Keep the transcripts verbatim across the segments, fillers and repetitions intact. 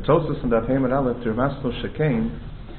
Tosfos and Daf Hemad Aleph Termaslo Shekain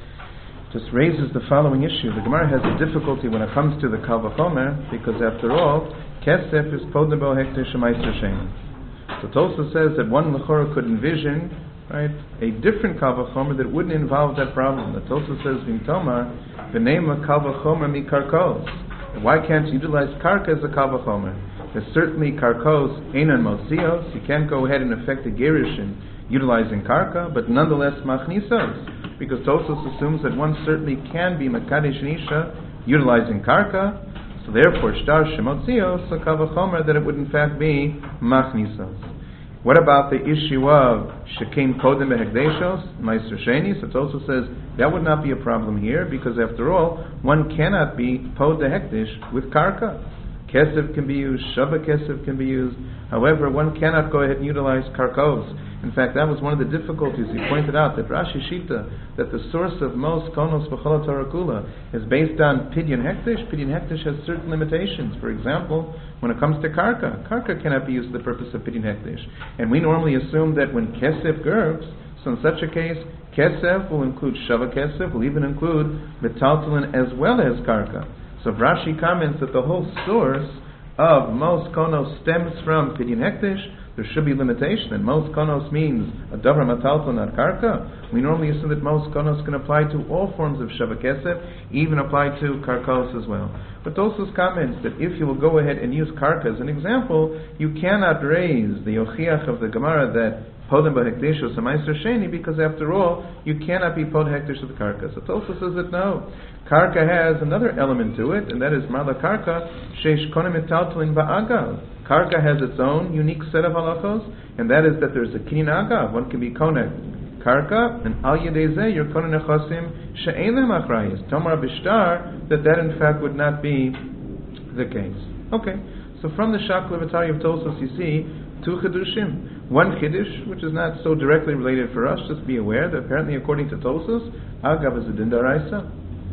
just raises the following issue. The Gemara has a difficulty when it comes to the Kal V'chomer, because after all, Kesef is Podem Bo Hekdesh Meiser Shem. So Tosfos says that one L'chora could envision, right, a different Kal V'chomer that wouldn't involve that problem. The Tosfos says, V'imtomar, V'neima Kal V'chomer mi Karkos. Why can't you utilize Karka as a Kal V'chomer? There's certainly Karkos Einan Mosios. You can't go ahead and affect the Gerushin utilizing Karka, but nonetheless Machnisos, because Tosfos assumes that one certainly can be Makadesh Nisha utilizing Karka, so therefore Shtar Shemotzios, so Kal V'chomer, that it would in fact be Machnisos. What about the issue of Shekein Kodem Behekdeshos, Meiser Sheni? So Tosfos says that would not be a problem here, because after all, one cannot be Pod Hekdesh with Karka. Kesef can be used, Shava Kesef can be used. However, one cannot go ahead and utilize Karkos. In fact, that was one of the difficulties. He pointed out that Rashi Shita, that the source of most Konos B'chol Torah Kula is based on Pidyon Hekdesh. Pidyon Hekdesh has certain limitations. For example, when it comes to Karka, Karka cannot be used for the purpose of Pidyon Hekdesh. And we normally assume that when Kesef gerbs, so in such a case, Kesef will include Shava Kesef, will even include Metaltalin as well as Karka. So Rashi comments that the whole source of most konos stems from Pidyon Hekdesh. There should be limitation, and most konos means a davar matalton, not karka. We normally assume that most konos can apply to all forms of Shava Kesef, even apply to karkos as well. But Tosfos comments that if you will go ahead and use karka as an example, you cannot raise the yochiach of the Gemara that Podem B'Hekdeshos Meiser Sheni, because after all, you cannot be Pod Hekdesh with Karka. So Tosfos says that no. Karka has another element to it, and that is Marla Karka, Sheish Konem Metaltalin Ba'agav. Karka has its own unique set of halachos, and that is that there's a Kinyan Agav. One can be Konek Karka, and Al Yedezeh, your Konen Nechosim, She'en Lem Achrayis. Tomar Bishtar, that that in fact would not be the case. Okay, so from the Shak Levatari of Tosfos, you see two Chidushim. One Kiddush, which is not so directly related for us, just be aware that apparently according to Tosfos, Agav is a Din Daraisa.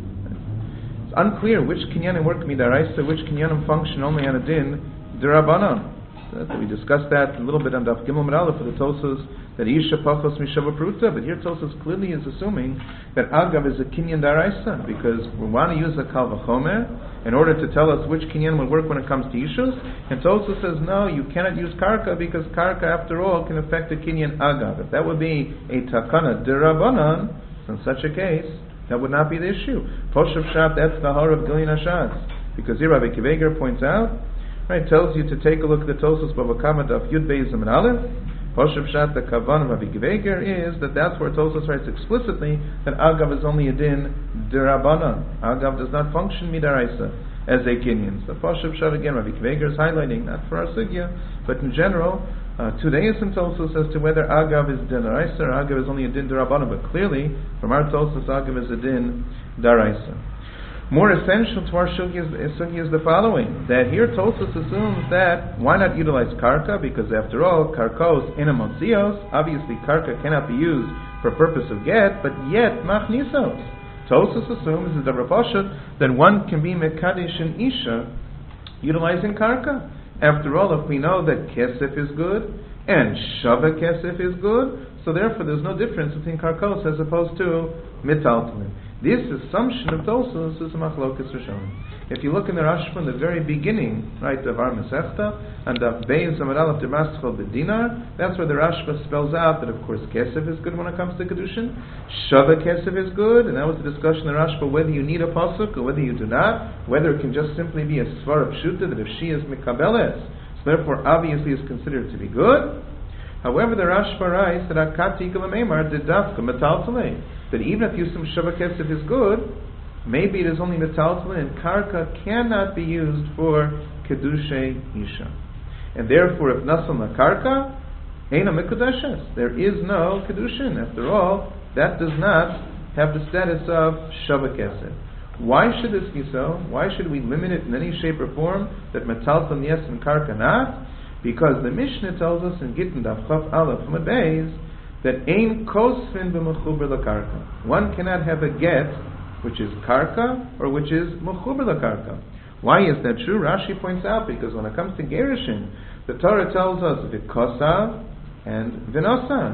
It's unclear which Kinyanim work Midaraisa, which Kinyanim function only on a Din Darabanan. So we discussed that a little bit on Daf Gimel Merala for the Tosfos, that Isha Pachos Mishava Pruta, but here Tosfos clearly is assuming that Agav is a Kinyan Daraisa, because we want to use a Kal V'chomer in order to tell us which Kinyan will work when it comes to Ishus, and Tosfos says no, you cannot use Karka, because Karka after all can affect the Kinyan Agav. If that would be a Takana Derabanan, in such a case, that would not be the issue. Poshav Shat, that's the Har of Gilin Hashas, because here Rabbi Akiva Eiger points out, right, tells you to take a look at the Tosfos Bava Kama Daf Yud Beis and Aleph. Poshav Shat, the Kavan of Rabbi Akiva Eiger is that that's where Tosfos writes explicitly that Agav is only a din derabanan. Agav does not function midaraisa as a kinyan. So Poshav Shat again, Rabbi Akiva Eiger is highlighting, not for our sugya, but in general, uh, two days in Tosfos as to whether Agav is din daraisa or Agav is only a din derabanan. But clearly, from our Tosfos, Agav is a din daraisa. More essential to our sugya is, is the following, that here Tosfos assumes that why not utilize Karka, because after all, Karkos in a Motzios, obviously Karka cannot be used for purpose of get, but yet Machnisos. Tosfos assumes is the Rapashut that one can be Mekadesh and Isha utilizing Karka. After all, if we know that Kesef is good and Shava Kesef is good, so therefore there's no difference between Karkos as opposed to Metaltalin. This assumption of Tosfos is a machlokas Rishonim. If you look in the Rashba in the very beginning, right, of our Masechta, and of Beis Amar Aleph Demaschal B'Dinar, that's where the Rashba spells out that of course Kesef is good when it comes to Kedushin, Shava Kesef is good, and that was the discussion in the Rashba whether you need a pasuk or whether you do not, whether it can just simply be a Svar of Pshuta, that if she is Mikabeles, so therefore obviously is considered to be good. However, the Rashba writes that Akati Kalamemar did Dafka Metaltalei, that even if Yusum Shava Kesef is good, maybe it is only Metaltalei and Karka cannot be used for Kedushay Isha. And therefore, if Nasam La Karka, Eina Mikudeshes, there is no Kedushin. After all, that does not have the status of Shava Kesef. Why should this be so? Why should we limit it in any shape or form that Metaltalei yes and Karka not? Because the Mishnah tells us in Gittin Daf Chaf Aleph Hamad Beis that Ein Kosfin b'Mechuber LaKarka. One cannot have a get which is Karka or which is Mechuber LaKarka. Why is that true? Rashi points out because when it comes to Gerushin, the Torah tells us V'kosav and V'nosan.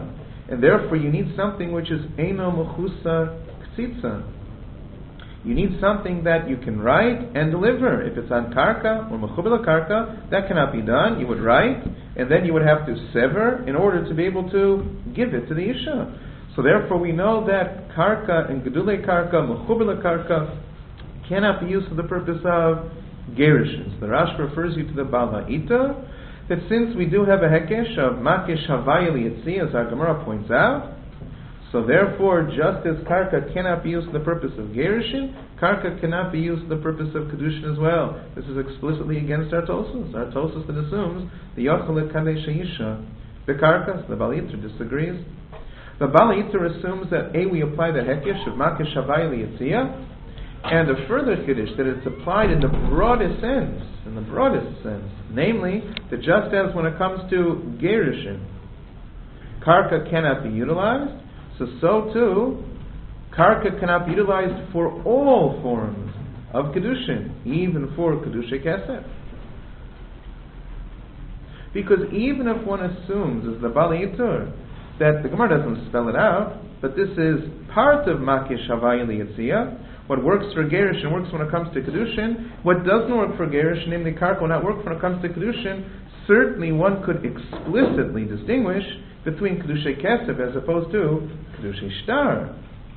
And therefore you need something which is Eino Mechusar Ksitza. You need something that you can write and deliver. If it's on Karka or Mechubel Karka, that cannot be done. You would write, and then you would have to sever in order to be able to give it to the Isha. So therefore we know that Karka and Gedule Karka, Mechubel Karka, cannot be used for the purpose of Gerishins. The Rash refers you to the Baal Ha'ita, that since we do have a Hekesh of Makish Havaya Li'etzi, as our Gemara points out, so therefore, just as Karka cannot be used for the purpose of Gerishin, Karka cannot be used for the purpose of Kedushin as well. This is explicitly against our Tosos. Our Tosos that assumes the Yochel Kadesh Isha. The Karkas, the Baal Yitr disagrees. The Baal Yitr assumes that A, we apply the Hekesh of Makish Havaya Li'etzi, and a further Kiddush, that it's applied in the broadest sense, in the broadest sense. Namely, that just as when it comes to Gerishin, Karka cannot be utilized, so so too, Karka cannot be utilized for all forms of Kedushin, even for Kedushay Kesef. Because even if one assumes, as the Baal Yitr, that the Gemara doesn't spell it out, but this is part of Makish Havaya Li'etziyah, what works for Gerushin works when it comes to Kedushin. What doesn't work for Gerushin, namely Karka, will not work when it comes to Kedushin. Certainly one could explicitly distinguish between Kedushay Kesef as opposed to Kedushay Shtar.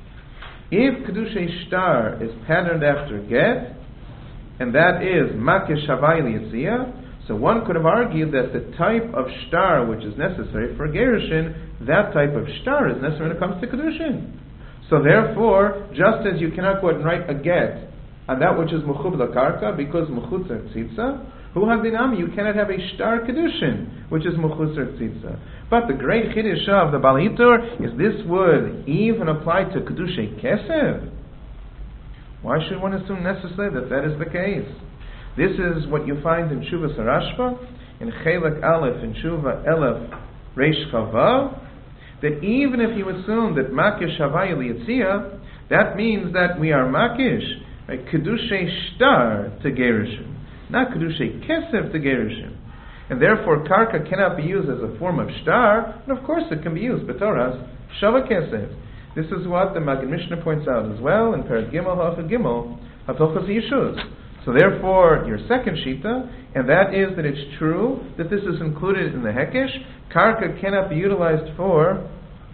If Kedushay Shtar is patterned after Get, and that is Makish Havaya Li'etziyah, so one could have argued that the type of Shtar which is necessary for Gerushin, that type of Shtar is necessary when it comes to Kedushin. So therefore, just as you cannot go ahead and write a get on that which is Mechub Karka, because Mechutzer Tzitza, Hu Hadinami, you cannot have a Shtar Kedushin, which is Mechutzer Tzitza. But the great Chiddush of the Baal Yitr is this would even apply to Kedushay Kesef. Why should one assume necessarily that that is the case? This is what you find in Shuvas Rashba, in Chelek Aleph, in Shuva Elef Reish Chavav, that even if you assume that Makish Havaya Li'etziyah, that means that we are Makish, right? Kedushay Shtar to Gerushin, not Kedushay Kesef to Gerushin. And therefore Karka cannot be used as a form of Shtar, and of course it can be used, B'toras Shava Kesef. This is what the Maggid Mishnah points out as well in Perek Gimel Halacha Gimel, Hatochas Yishuz. So therefore, your second shita, and that is that it's true that this is included in the Hekesh. Karka cannot be utilized for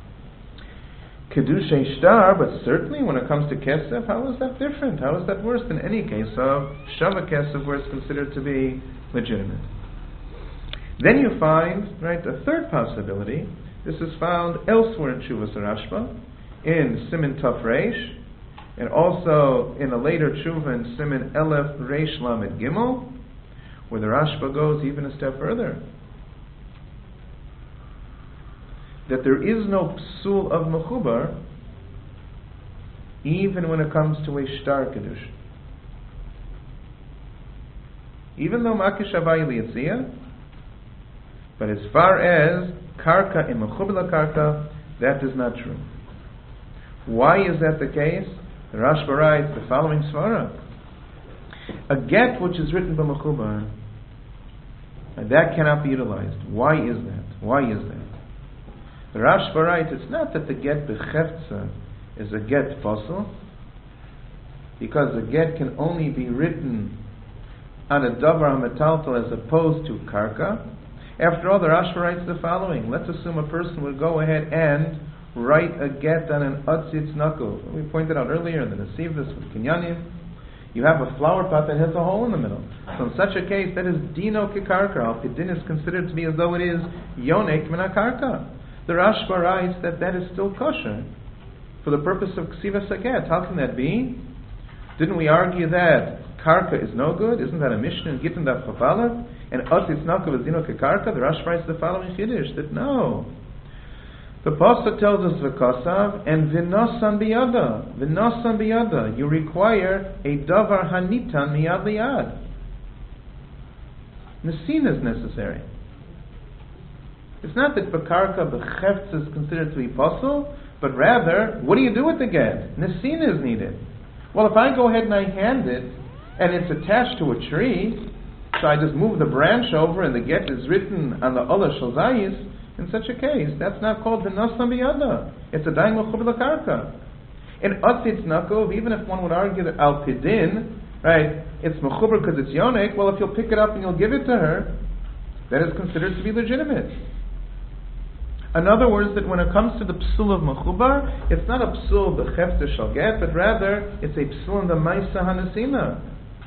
Kedushay Shtar, but certainly when it comes to Kesef, how is that different? How is that worse than any case of Shava Kesef where it's considered to be legitimate? Then you find, right, a third possibility. This is found elsewhere in Shuvas Rashba, in Siman Taf Reish, and also in a later tshuva in Siman Elef Reish Lamed Gimel, where the Rashba goes even a step further. That there is no psul of mechubar, even when it comes to a shtar kedusha. Even though Makish Havaya Li'etziyah, but as far as karka in mechubar karka, that is not true. Why is that the case? The Rashba writes the following svara: a get which is written by mechubar, that cannot be utilized. Why is that? Why is that? The Rashba writes, it's not that the get b'cheftza is a get fossil, because the get can only be written on a davar metaltal as opposed to karka. After all, the Rashba writes the following: let's assume a person would go ahead and write a get on an atzitz knuckle. We pointed out earlier in the Nesivus with Kinyanim, you have a flower pot that has a hole in the middle. So in such a case, that is dino kikarka. Al Pidin is considered to be as though it is yonek min karka. The Rashba writes that that is still kosher for the purpose of ksivas haget. How can that be? Didn't we argue that karka is no good? Isn't that a Mishnah in Gittin Daf Chafalav? And atzitz knuckle is dino kikarka. The Rashba writes the following chiddush that no. The pasuk tells us v'kasav and v'nosan biyada, v'nosan biyada. You require a davar hanitan miyad liyad. Nesin is necessary. It's not that bakarka b'cheftz is considered to be possible, but rather, what do you do with the get? Nesin is needed. Well, if I go ahead and I hand it, and it's attached to a tree, so I just move the branch over and the get is written on the olah shel zayis, in such a case, that's not called the Nasan Biyada. It's a Dain Mechuber L'Karka. In Atzitz Nakov, even if one would argue that Al Pidin, right, it's Mechuber because it's Yonik, well, if you'll pick it up and you'll give it to her, that is considered to be legitimate. In other words, that when it comes to the psul of mechubar, it's not a psul the chefter shall get, but rather it's a psul in the ma'isa hanasina.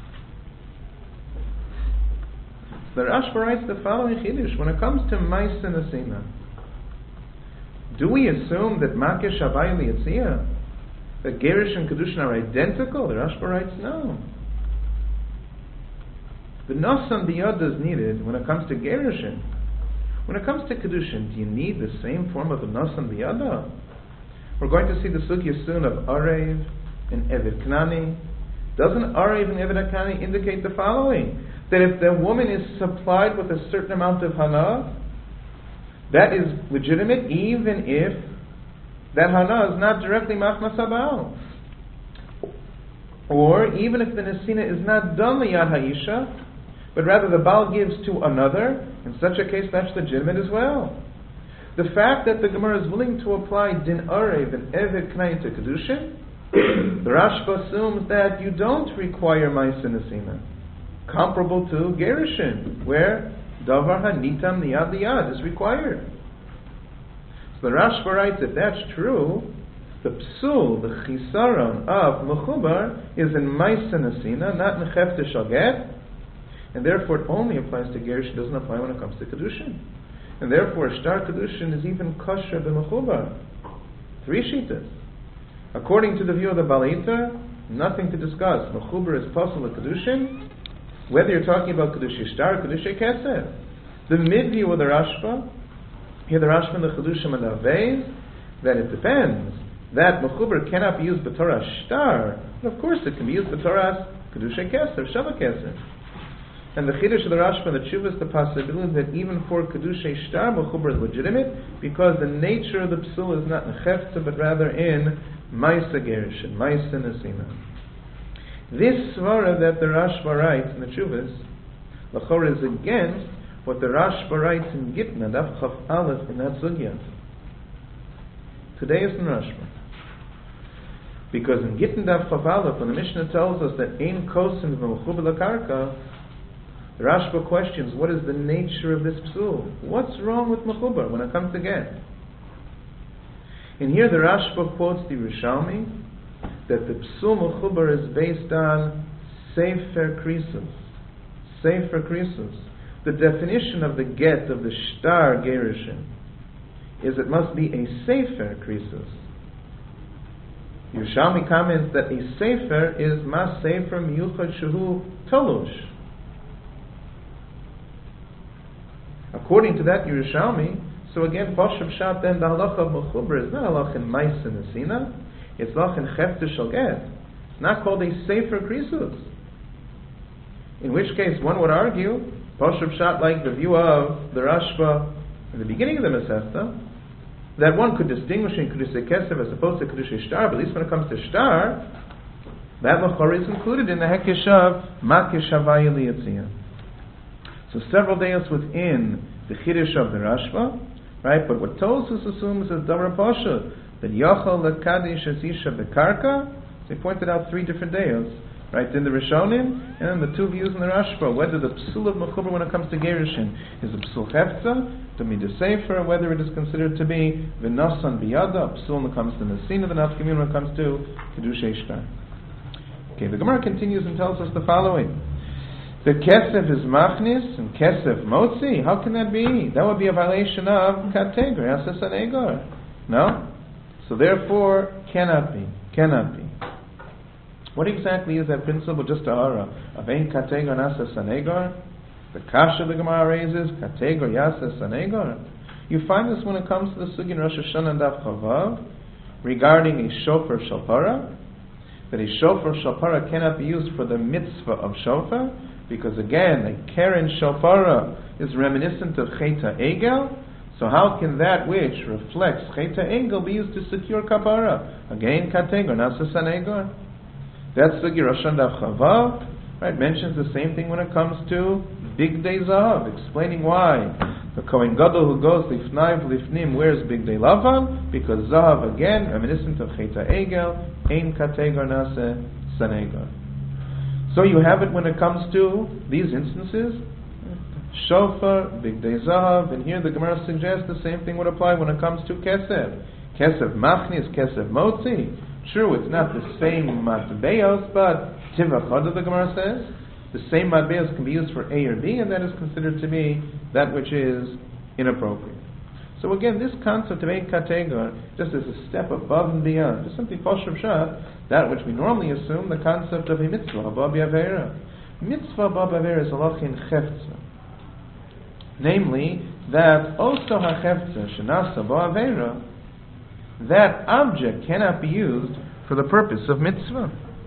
The Rashba writes the following chiddush: when it comes to ma'isa hanasina, do we assume that makesh havai liyatzia, that gerish and kedushin are identical? The Rashba writes no. The nasan biyada is needed when it comes to gerishin. When it comes to kedushin, do you need the same form of the nasan biyada? We're going to see the sugya soon of arev and eved knani. Doesn't arev and eved knani indicate the following? That if the woman is supplied with a certain amount of hana, that is legitimate, even if that hana is not directly machmas habal, or even if the nesina is not done liyad ha'isha, but rather the Baal gives to another, in such a case that's legitimate as well. The fact that the Gemara is willing to apply din arev and eved knai to kedushin, the Rashba assumes that you don't require ma'isa nesina, comparable to gerushin, where davar hanitam niyad liyad is required. So the Rashba writes, if that's true, the psul, the chisaron of mechubar is in ma'isa nesina, not in chefte shel get. And therefore it only applies to Gerish, it doesn't apply when it comes to Kedushin. And therefore Shtar Kedushin is even kosher b'mechubar. Three shitas. According to the view of the Balaita, nothing to discuss. Mechubar is possible at Kedushin, whether you're talking about Kedush Shtar or Kedush Kesef. The mid-view of the Rashba, here the Rashba and the Kedushim and the Aveis, that it depends. That Mechubar cannot be used b'Torah Shtar, but of course it can be used b'Torah Kedush Kesef, Shava Kesef. And the Chiddush of the Rashba and the Tshuva is the possibility that even for Kedushay Shtar, Mechubar is legitimate, because the nature of the Psul is not in Chefta, but rather in Maisa Gerish, and Maisa Nesina. This Svara that the Rashba writes in the Tshuvas, L'chor is against what the Rashba writes in Gitna, Daf Chaf Aleph, in that Sugya. Today is in Rashba. Because in Gitna Daf Chaf Aleph, when the Mishnah tells us that Ein Kosim V'Mechubar L'Karka, the Rashba questions, what is the nature of this psul? What's wrong with mechubar when it comes to get? And here the Rashba quotes the Rishalmi that the psul mechubar is based on sefer krisus. Sefer krisus. The definition of the get of the shtar gerushin is it must be a sefer krisus. Rishalmi comments that a sefer is mas sefer miyuchad shehu tolush. According to that Yerushalmi, so again, Pashup Shat, then the halacha of mechubar is not halacha in ma'isa nesina, it's halacha in chefte shel get. It's not called a sefer krisus. In which case, one would argue, Pashup Shat, like the view of the Rashba in the beginning of the Masechta, that one could distinguish in Kedushay Kesef as opposed to Kedushay Shtar, but at least when it comes to Shtar, that mechor is included in the Hekesh of Makesh Havai Liyatziyah. So several days within the Chiddush of the Rashba, right? But what Tosfos assumes is Davar Pasha, that Yachal Lekadish as Isha Bekarka. So he pointed out three different days, right? In the Rishonim and in the two views in the Rashba, whether the psul of mechubar when it comes to gerushin is a psul hefza, to be the sefer, whether it is considered to be v'nasan biyada, a psul when it comes to nesina, the nafkamin when it comes to kedushay shtar. Okay, the Gemara continues and tells us the following. The kesef is machnis and kesef motzi. How can that be? That would be a violation of kategor, asas and egor. No? So therefore, cannot be. Cannot be. What exactly is that principle? Just a hara. Of ein kategor and asas and egor? The kasha the Gemara raises, kategor, yasas and egor. You find this when it comes to the sugi in Rosh Hashanah and Daf Chavav, regarding a shofar shalpara, that a shofar shalpara cannot be used for the mitzvah of shofar, because again, a keren shofara is reminiscent of cheta egel, so how can that which reflects cheta egel be used to secure kapara? Again, kategor, nasas an egor. That's the Giroshan Daf Chavav, right? Mentions the same thing when it comes to Big Day Zahav, explaining why The Kohen Gadol who goes lifnai lifnim wears bigdei lavan because zahav again reminiscent of cheta egel ein kategor nase sanegar. So you have it when it comes to these instances, shofar, bigdei zahav, and here the Gemara suggests the same thing would apply when it comes to kesef. Kesef machnis, kesef motzi. True, it's not the same matbeos, but tivachad, the Gemara says. The same matbeos can be used for A or B, and that is considered to be that which is inappropriate. So again, this concept of ein kategor just is a step above and beyond. Just simply poshuv shat, that which we normally assume, the concept of a mitzvah, haba b'avera. Mitzvah haba b'avera is halachin chefza. Namely, that also ha-chefza shenasa b'avera, that object cannot be used for the purpose of mitzvah.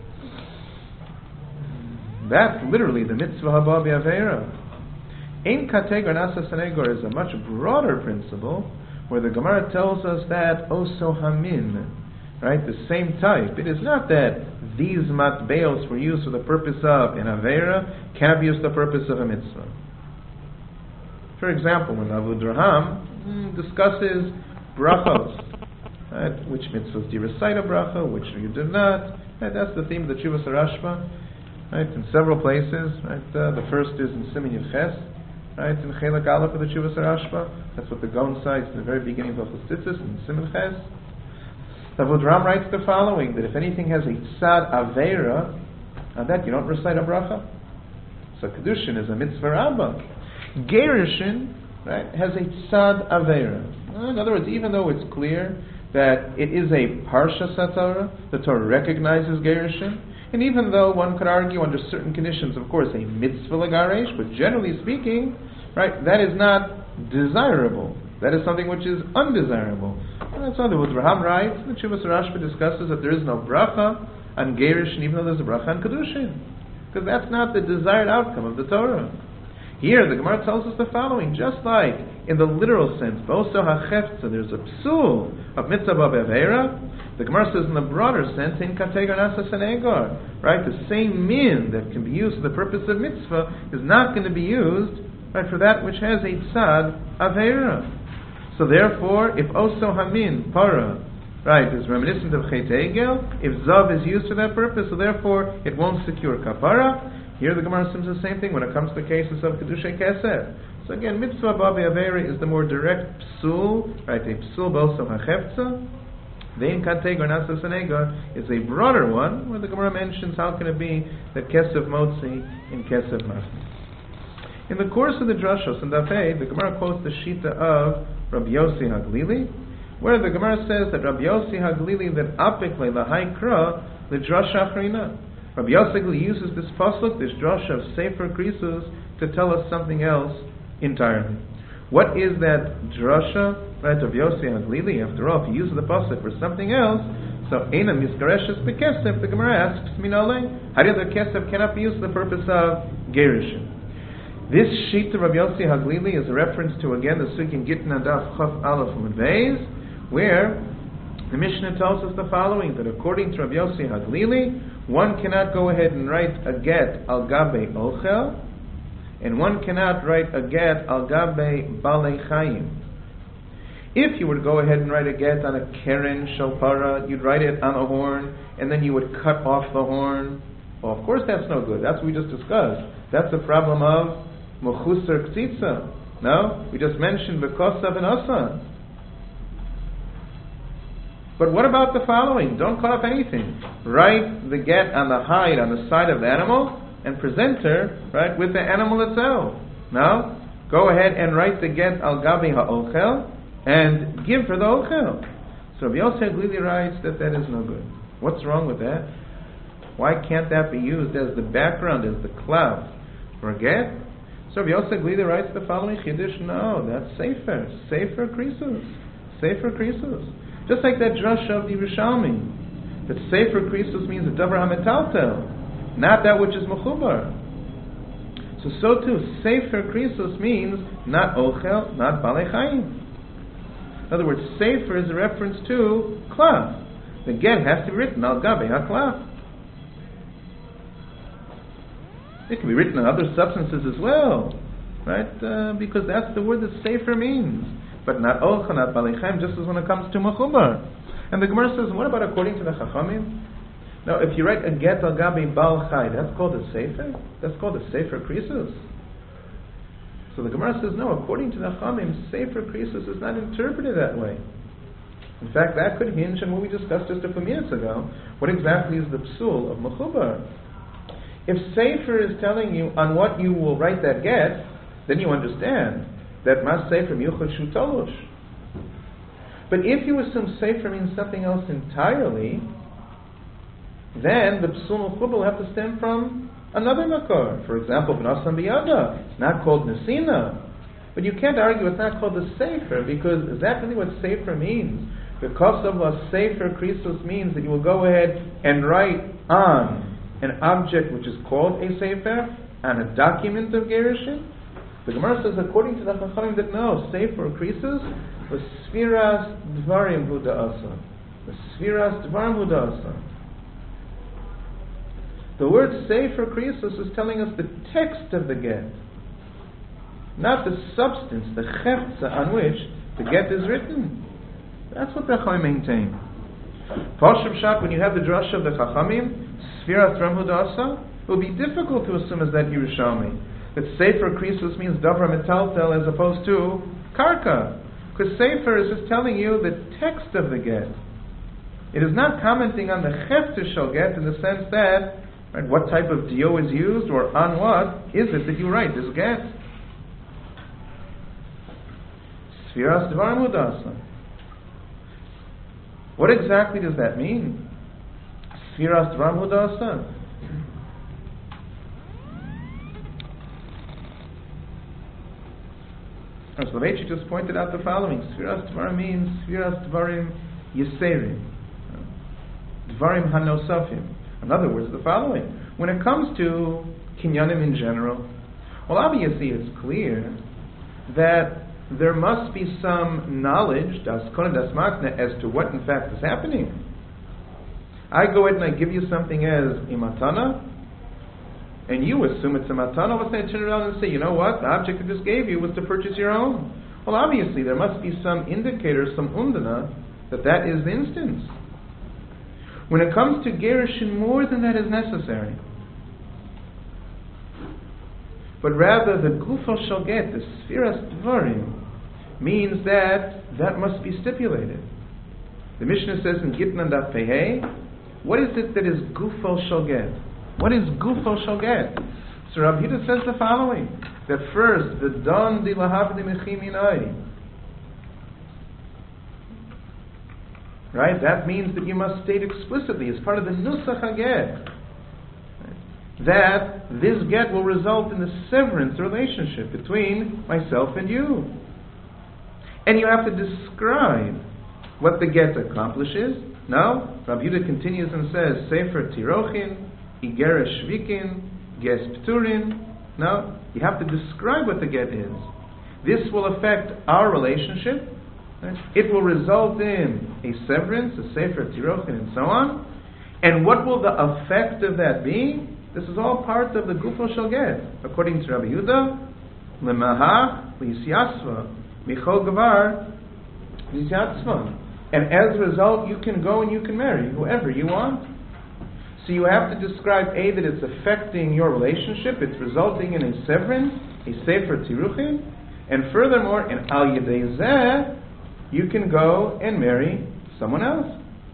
That's literally the mitzvah haba b'avera. Ein kategor nasa sanegor is a much broader principle, where the Gemara tells us that also hamin, right, the same type. It is not that these matbeos were used for the purpose of an avera cannot be used for the purpose of a mitzvah. For example, when Avud Raham discusses brachos, right, which mitzvahs do you recite a bracha, which you do not, right, that's the theme of the Tshuvas Rashba, right, in several places, right, uh, the first is in Siman Yud Ches, right, in Chelak Aleph of the Tshuvas Rashba, that's what the Gaon cites in the very beginning of Chassidus, in Siman Ches. Avud Raham writes the following, that if anything has a tzad avera, on that you don't recite a bracha. So Kedushin is a mitzvah rabbah. Gerushin, right, has a tzad avera. In other words, even though it's clear that it is a parsha satorah, the Torah recognizes gerushin, and even though one could argue under certain conditions, of course, a mitzvah lagaresh, but generally speaking, right, that is not desirable. That is something which is undesirable. And that's why the Raham writes, the Tshuvas Rashba discusses that there is no bracha on gerushin, even though there's a bracha on kedushin, because that's not the desired outcome of the Torah. Here, the Gemara tells us the following, just like in the literal sense, also hachefza, there's a psul of mitzvah b'avera. The Gemara says in the broader sense, in kategor nasa sanegor, right? The same min that can be used for the purpose of mitzvah is not going to be used, right, for that which has a tzad avera. So therefore, if also hamin para, right, is reminiscent of chet egel, if zav is used for that purpose, so therefore it won't secure kapara. Here the Gemara says the same thing when it comes to the cases of Kedushay Kesef. So again, mitzvah babi avera is the more direct psul, right, a psul boso hachefza. Vein kategor nasa sanegor is a broader one, where the Gemara mentions how can it be that Kesef motzi in Kesef machni. In the course of the drashos and dafei, the Gemara quotes the shita of Rabbi Yossi Haglili, where the Gemara says that Rabbi Yossi Haglili that apik le lahai kra le drasha achrina. Rabbi Yossi uses this pasuk, this drasha of Sefer Krisus, to tell us something else entirely. What is that drasha? Right, Rabbi Yossi Haglili, after all, if he uses the pasuk for something else, so Eina Miskareshes Bekesef, the Gemara asks, Minole, how do the Kesef cannot be used for the purpose of Gerushin? This sheet of Rabbi Yossi Haglili is a reference to, again, the Sugin Gitna Daf Chaf Aleph Mudveiz, where the Mishnah tells us the following, that according to Rabbi Yossi Haglili, one cannot go ahead and write a get al gabe ochel, and one cannot write a get al gabe balei chayim. If you were to go ahead and write a get on a keren shofara, you'd write it on a horn, and then you would cut off the horn. Well, of course that's no good. That's what we just discussed. That's a problem of mechusar ktitza. No? We just mentioned bekosav and asa. But what about the following? Don't cut off anything. Write the get on the hide, on the side of the animal, and present her, right, with the animal itself. Now, go ahead and write the get al gabi ha'ochel, and give her the ochel. So Rabbi Yossi Haglili writes that that is no good. What's wrong with that? Why can't that be used as the background, as the cloud for a get? So Rabbi Yossi Haglili writes the following chiddush, no, that's Sefer, Sefer Krisus, Sefer Krisus. Just like that drasha of the Yerushalmi, that Sefer Krisus means the davar hametaltel, not that which is mechubar. So, so too, Sefer Krisus means not ochel, not balei chayim. In other words, Sefer is a reference to klav. The get has to be written al gabe ha-klav. It can be written on other substances as well. right? Uh, because that's the word that sefer means. But not olcha, not balechaim, just as when it comes to mechubar. And the Gemara says, what about according to the Chachamim? Now, if you write a get al gabi bal chai, that's called a sefer? That's called a sefer krisus. So the Gemara says, no, according to the Chachamim, sefer krisus is not interpreted that way. In fact, that could hinge on what we discussed just a few minutes ago. What exactly is the psul of mechubar? If sefer is telling you on what you will write that get, then you understand that mas sefer yuchad shu tolush. But if you assume sefer means something else entirely, then the psul mechubar will have to stem from another makor. For example, b'nasan biyada. It's not called nesina. But you can't argue it's not called the sefer, because is that really what sefer means? Because of a sefer krisus means that you will go ahead and write on an object which is called a sefer, on a document of gerushin. The Gemara says, according to the Chachamim, that no, sefer krisus was sfiras dvarim hu da'asa. The sfiras dvarim hu da'asa. The word sefer krisus is telling us the text of the get, not the substance, the chefza on which the get is written. That's what the Chachamim maintain. Pashup Shat, when you have the drasha of the Chachamim, Sfiras Dvarim Hu Da'asa, it will be difficult to assume as that Yerushalmi, that Sefer Krisus means Davra Metaltel as opposed to Karka. Because Sefer is just telling you the text of the get. It is not commenting on the Chefter Shall get in the sense that, right, what type of dio is used or on what is it that you write this get. Sfiras Dvarim Hu Da'asa. What exactly does that mean? Sfiras Dvarim Hu Da'asa. So Soloveitchik just pointed out the following. Sfiras Dvarim means Sfiras Dvarim Yeserim. Dvarim Hanosafim. In other words, the following. When it comes to kinyanim in general, well, obviously it's clear that there must be some knowledge, das kona das makna, as to what in fact is happening. I go ahead and I give you something as imatana, and you assume it's a matana. Let's say I turn around and say, you know what, the object I just gave you was to purchase your own. Well, obviously there must be some indicator, some undana, that that is the instance. When it comes to gerushin, more than that is necessary. But rather, the gufo shall get, the sfiras dvarim, means that that must be stipulated. The Mishnah says in Gitnan Daf Pehei, what is it that is gufo shall get? What is gufo shall get? So Rabbi Yehuda says the following, that first, the don di lahavdi mechiminai. Right? That means that you must state explicitly, as part of the nusach haget, that this get will result in the severance relationship between myself and you. And you have to describe what the get accomplishes. Now, Rabbi Yehuda continues and says, Sefer Tirochin, Igeres Shvikin, Ges Pturin. Now, you have to describe what the get is. This will affect our relationship. It will result in a severance, a Sefer Tirochin, and so on. And what will the effect of that be? This is all part of the gufo shall get. According to Rabbi Yehuda, Lemahach Lisyasva Michol Gavar Lisyasva. And as a result, you can go and you can marry whoever you want. So you have to describe A, that it's affecting your relationship, it's resulting in a severance, a Sefer Tiruchin, and furthermore, in Al Yedei Zeh, you can go and marry someone else.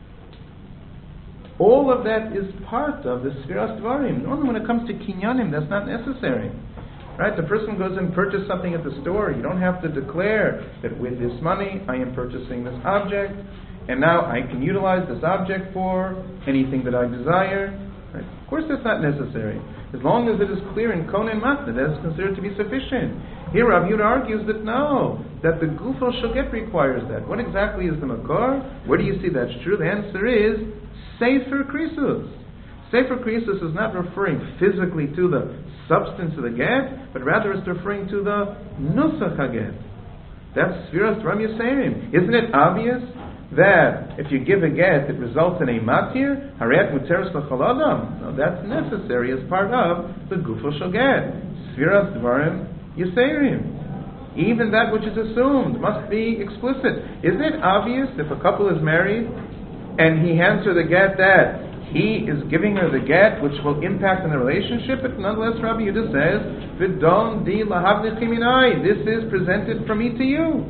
All of that is part of the Sfiras Dvarim. Normally when it comes to kinyanim, that's not necessary. Right? The person goes and purchases something at the store. You don't have to declare that with this money I am purchasing this object, and now I can utilize this object for anything that I desire. Right? Of course that's not necessary. As long as it is clear in Kona and Matna, that is considered to be sufficient. Here Rav Yehuda argues that no, that the Gufo Shoget requires that. What exactly is the Makar? Where do you see that's true? The answer is Sefer Krisus. Sefer Krisus is not referring physically to the substance of the get, but rather it's referring to the Nusach HaGet. That's Sfiras Dvarim Yeserim. Isn't it obvious that if you give a get, it results in a matir? Harayat Muteres L'chol Adam. No, that's necessary as part of the Gufo Shoget. Sfiras Dvarim Yiseirim. Even that which is assumed must be explicit. Isn't it obvious if a couple is married and he hands her the get that he is giving her the get which will impact on the relationship? But nonetheless, Rabbi Yehuda says, "V'don di lahavlich minai." This is presented from me to you.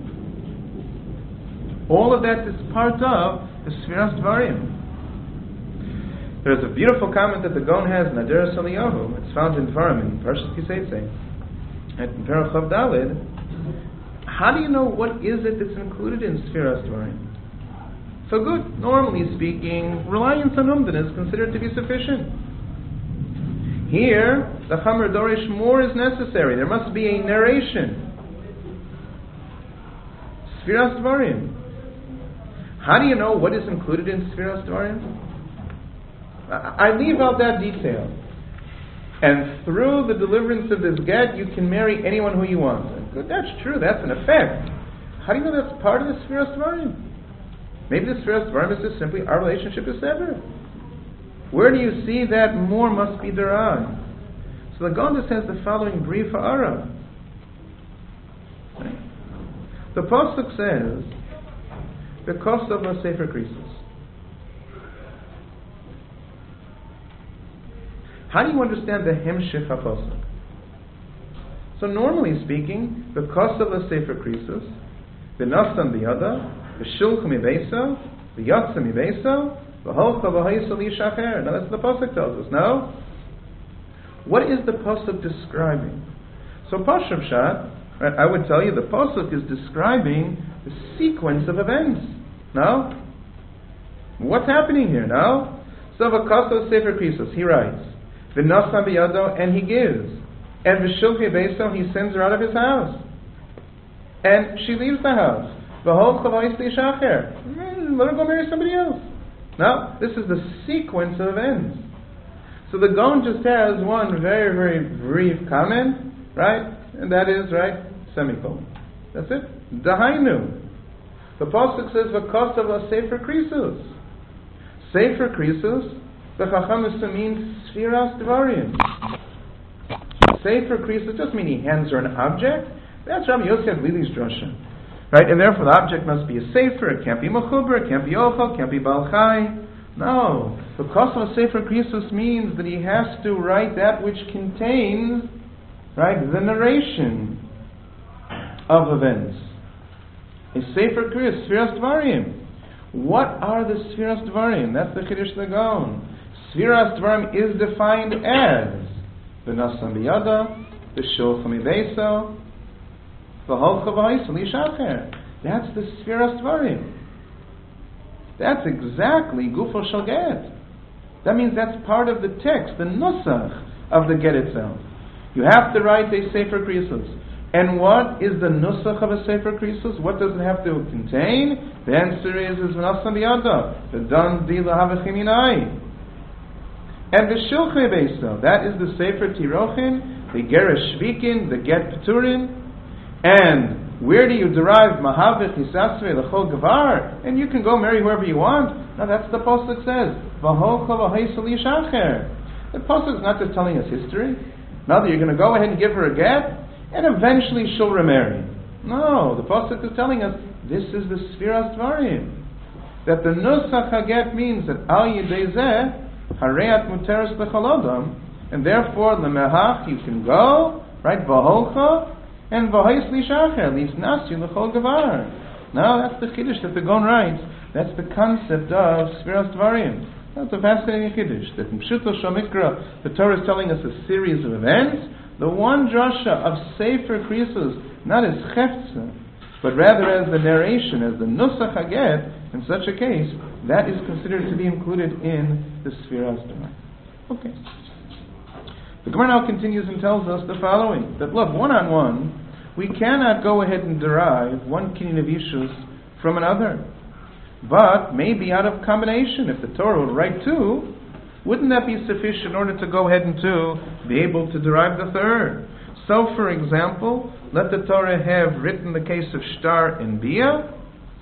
All of that is part of the Sfiras Dvarim. There's a beautiful comment that the Gaon has in Aderes Eliyahu. It's found in Dvarim in Parashat Kiseitze. At Perach Chav Daled. How do you know what is it that's included in Sfiras Dvarim? So good. Normally speaking, reliance on Umdan is considered to be sufficient. Here, the Chamer Dorish, more is necessary. There must be a narration. Sfiras Dvarim. How do you know what is included in Sfiras Dvarim? I, I leave out that detail. And through the deliverance of this get, you can marry anyone who you want. Good, that's true. That's an effect. How do you know that's part of the Sfiras Dvarim? Maybe the Sfiras Dvarim is just simply our relationship is severed. Where do you see that more must be derived? So the Gaon has the following brief ha'ara. Right? The pasuk says, "Because of a Sefer Krisus." How do you understand the hemshich ha'pasuk? So normally speaking, because of a Sefer Krisus, v'nasam b'yada, v'shulch mibeisa, v'yatsa mibeisa, v'holcha v'hayisa l'ishacher. Now that's what the pasuk tells us. No? What is the pasuk describing? So Pashup Shat, right, I would tell you the pasuk is describing the sequence of events. No? What's happening here? No? So v'kaso Sefer Krisus, he writes, v'nasam b'yado, and he gives, and v'shulch mibeisa, he sends her out of his house, and she leaves the house. V'holcha v'hayisa l'ishacher. Let her go marry somebody else. No, this is the sequence of events. So the Gaon just has one very, very brief comment, right? And that is, right, semicolon. That's it. Dahainu. The pasuk says, "V'kosav la Sefer Krisus." Sefer Krisus, the Chacham means Sfiras Dvarim. Sefer Krisus just mean he hands her an object. That's Rabbi Yosef Lili's drasha. Right? And therefore the object must be a Sefer. It can't be Mechuber, it can't be Ochel, it can't be Baal Chai. No. The Kosovo Sefer Krisus means that he has to write that which contains, right, the narration of events. A Sefer Krisus, Sfiras Dvarim. What are the Sfiras Dvarim? That's the Chiddush Lagon. Sfiras Dvarim is defined as V'nasam b'yada, V'shulcha mibeisa, V'holcha v'hayisa l'ishacher. That's the Sfiras Dvarim. That's exactly Gufo Shel Get. That means that's part of the text, the nusach of the get itself. You have to write a Sefer Krisus. And what is the nusach of a Sefer Krisus? What does it have to contain? The answer is, is V'nasam b'yada, V'dan di lahavich minai. And the Shulch mibeisa, that is the Sefer Tirochin, the Geresh Shvikin, the Get Peturin. And where do you derive Mahavich Yisasve L'chol Gavar? And you can go marry whoever you want. Now that's the pasuk says. V'holcha v'hayisa l'ishacher. The pasuk is not just telling us history. Now that you're going to go ahead and give her a get, and eventually she'll remarry. No, the pasuk is telling us this is the Sfiras Dvarim. That the Nusach HaGet means that Al Yidei Zeh Hareat Muteres L'chol Adam, and therefore L'mehach you can go, right? V'holcha and v'hayis l'ishacher, lis nasi l'chol gavar. Now that's the Kiddush that the Gaon writes. That's the concept of Sfiras Dvarim. That's a fascinating Kiddush. That in Pshuto Shel Mikra, the Torah is telling us a series of events. The one drasha of Sefer Krisus, not as chefza, but rather as the narration, as the Nusach HaGet, in such a case, that is considered to be included in the Sfiras Dvarim. Okay. The Gemara now continues and tells us the following, that look, one-on-one, we cannot go ahead and derive one kinyan of Yishus from another. But maybe out of combination, if the Torah would write two, wouldn't that be sufficient in order to go ahead and to be able to derive the third? So, for example, let the Torah have written the case of Shtar and Bia,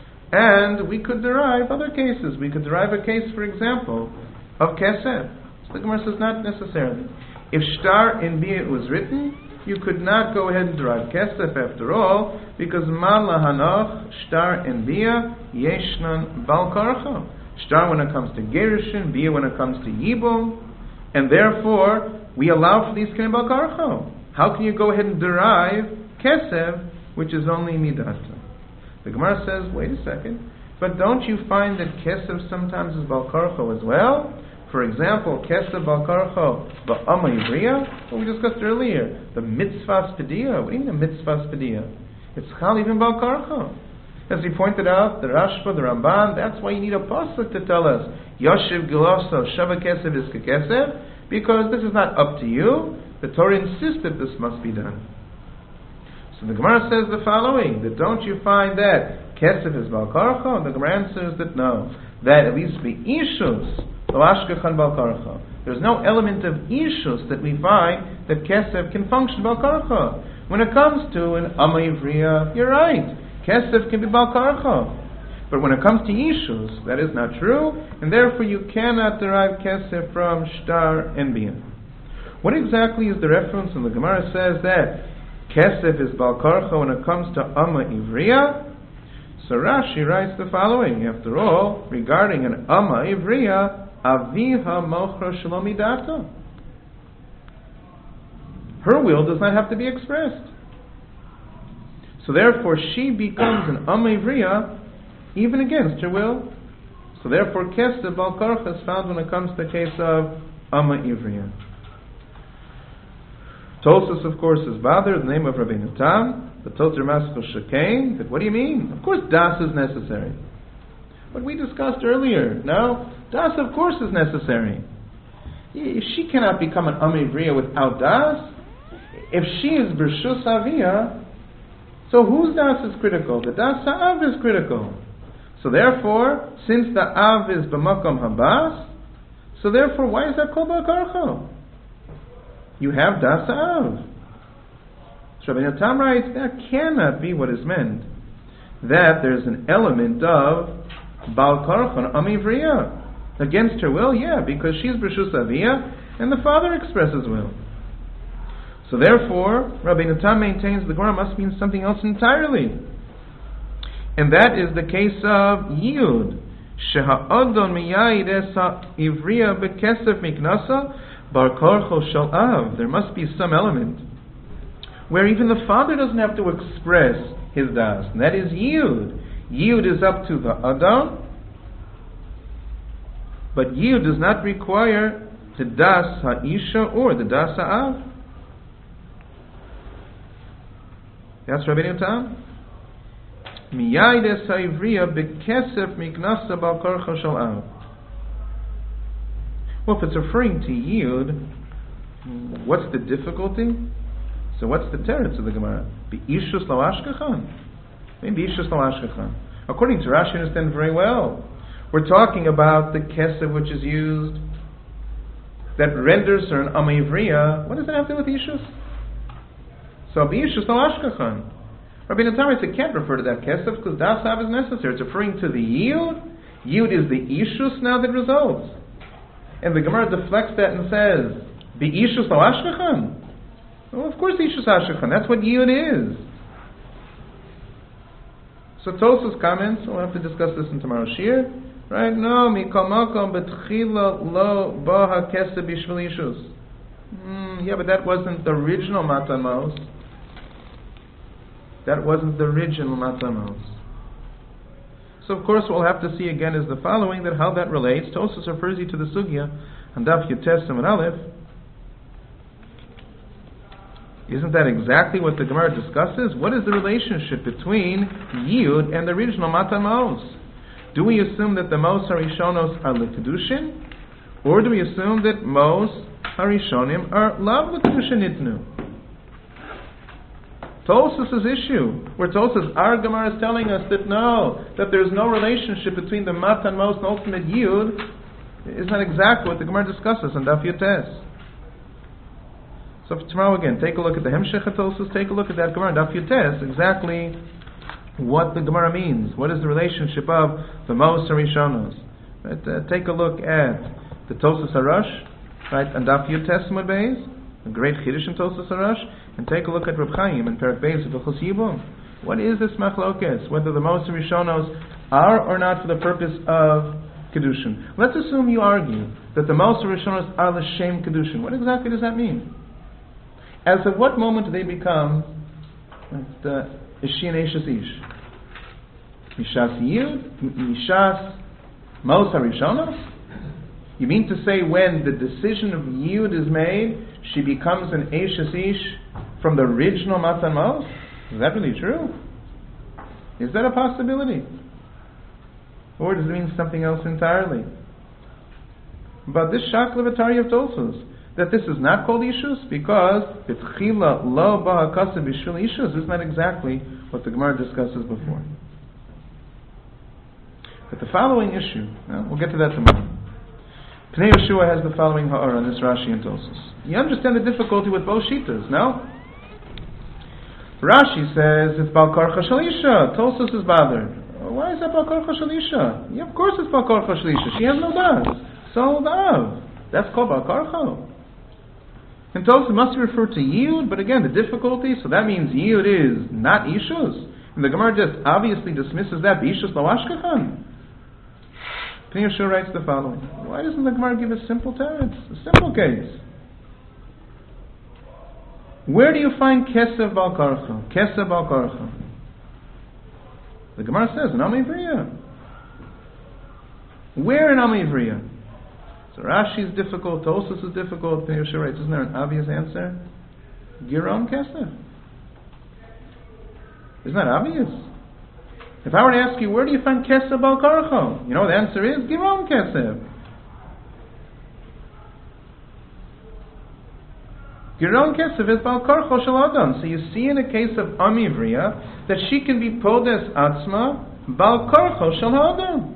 and we could derive other cases. We could derive a case, for example, of Kesef. So the Gemara says not necessarily. If Shtar in Bia was written, you could not go ahead and derive kesef after all, because Mala Hanoch, Shtar and Bia, Yeshnan Bal Karcha. Shtar when it comes to Gerushin, Bia when it comes to Yibum, and therefore we allow for these kind of Bal Karcha. How can you go ahead and derive kesef, which is only Midata? The Gemara says, wait a second, but don't you find that kesef sometimes is Bal Karcha as well? For example, Kesef Bal Karcha Ba'ama Ivriya, what we discussed earlier, the Mitzvah Spediya. What do you mean the Mitzvah Spediya? It's Chal even Bal Karcha. As we pointed out, the Rashba, the Ramban, that's why you need a pasuk to tell us, Yoshev Giloso Shava Kesef is Kesef, because this is not up to you. The Torah insists that this must be done. So the Gemara says the following, that don't you find that Kesef is Bal Karcha? The Gemara answers that no, that at least be Ishus, there's no element of ishus that we find that kesef can function bal karcha. When it comes to an ama ivriya, you're right, kesef can be bal karcha. But when it comes to ishus, that is not true, and therefore you cannot derive kesef from shtar and bian. What exactly is the reference when the Gemara says that kesef is bal karcha when it comes to ama ivriya? So Rashi writes the following, after all, regarding an ama ivriya, Aviha mochra shalomidata. Her will does not have to be expressed. So therefore she becomes an Amma Ivriya even against her will. So therefore Kesef Bal Karcha is found when it comes to the case of Amma Ivriya. Tosfos, of course, is bothered, the name of Rabbeinu Tam, the Tozer Maskul Shekain, that what do you mean? Of course Das is necessary. What we discussed earlier. No, Das of course is necessary. If she cannot become an Am Ivriya without Das, if she is Bershus Aviyah, so whose Das is critical? The Das Ha'av is critical. So therefore, since the Av is B'makom Habas, so therefore why is that called Bal Karcha? You have Das Ha'av. So Rabbeinu Tam writes, that cannot be what is meant. That there's an element of Bal Karcha, Am Ivriya. Against her will, yeah, because she's Bershus Aviyah, and the father expresses will. So therefore, Rabbeinu Tam maintains the Gemara must mean something else entirely. And that is the case of Yud. Sheha'adon miyayid esa ivriya bekesef miknasa bar karcho shel av. There must be some element where even the father doesn't have to express his das. And that is Yud. Yud is up to the Adon, but Yud does not require the das ha'isha or the das ha'av. That's Rabbeinu Tam. Miyayid esa ivriya bekesef miknasa bal karcha shel av. Well, if it's referring to Yud, what's the difficulty? So what's the teretz of the Gemara? Be'ishus lo ashkechan. Maybe Ishus lo ashkechan. According to Rashi, you understand very well. We're talking about the kesef which is used that renders her an Amma Ivriya. What does that have to do with Ishus? So Be'ishus lo ashkechan. Rabbeinu Tam writes it can't refer to that kesef because Das Av is necessary. It's referring to the Yud. Yud is the Ishus now that results. And the Gemara deflects that and says, Be'ishus lo ashkechan. Well, of course Ishus ashkechan. That's what Yud is. So Tosfos comments, we'll have to discuss this in tomorrow's shir. Right? No, mikol makom betchila lo ba hakesef bishvil ishus. Mm, yeah, but that wasn't the original Matan Mos. That wasn't the original Matan Mos. So of course what we'll have to see again is the following, that how that relates. Tosfos refers you to the sugya and Daf Yutes and Aleph. Isn't that exactly what the Gemara discusses? What is the relationship between Yud and the original Matan Mos? Do we assume that the Mos Harishonos are L'Kedushin? Or do we assume that Mos Harishonim are Lav L'Kedushin Nitnu? Tosfos' issue, where Tosfos, our Gemara is telling us that no, that there's no relationship between the Matan Mos and ultimate Yud, is not exactly what the Gemara discusses in Daf Yutes. So for tomorrow again, take a look at the Hemshech HaTosfos, take a look at that Gemara, Daf Yutes, exactly what the Gemara means. What is the relationship of the Mos Harishonos? Right, uh, take a look at the Tosfos Harash, right, and Daf Yutes Mud Beis, a great Chiddush in Tosfos Harash, and take a look at Reb Chaim and Perek Beis of Hilchos Yibum. What is this machlokes? Whether the Moser Rishonos are or not for the purpose of Kedushin. Let's assume you argue that the Moser Rishonos are l'shem Kedushin. What exactly does that mean? As of what moment do they become the Ishi and Eishes Ish? Mishas Yud? Mishas Moser Rishonos? You mean to say when the decision of Yud is made, she becomes an Eishes Ish from the original Matan Mos? Is that really true? Is that a possibility? Or does it mean something else entirely? But this Shaklavatari of Tosfos, that this is not called Ishus because B'tchila lo ba'akasa b'shul Ishus, is not exactly what the Gemara discusses before. But the following issue, well, we'll get to that tomorrow. Pnei Yeshua has the following ha'ara on this Rashi and Tosfos. You understand the difficulty with both shitas, no? Rashi says it's Bal Karcha Shel Isha. Tosfos is bothered. Why is that Bal Karcha Shel Isha? Yeah, of course it's Bal Karcha Shel Isha. She has no das. So Dav. That's called Bal Karcha. And Tosfos must refer to Yud, but again, the difficulty, so that means Yud is not Ishus. And the Gemara just obviously dismisses that B'Ishus Lo Ashkechan. Pnei Yeshua writes the following. Why doesn't the Gemara give a simple teretz? A simple case. Where do you find Kesev Bal Karcha? Kesev Bal Karcha. The Gemara says in Amivriya. Where in Amivriya? So Rashi is difficult, Tosfos is difficult, Pnei Yeshua writes, isn't there an obvious answer? Giron Kesev. Isn't that obvious? If I were to ask you, where do you find Kesev Bal Karcha? You know the answer is Giron Kesev. Giron Kesev is Bal Karcha Shel Adam. So you see in a case of Amivriya that she can be Podes Atzma Bal Karcha Shel Adam.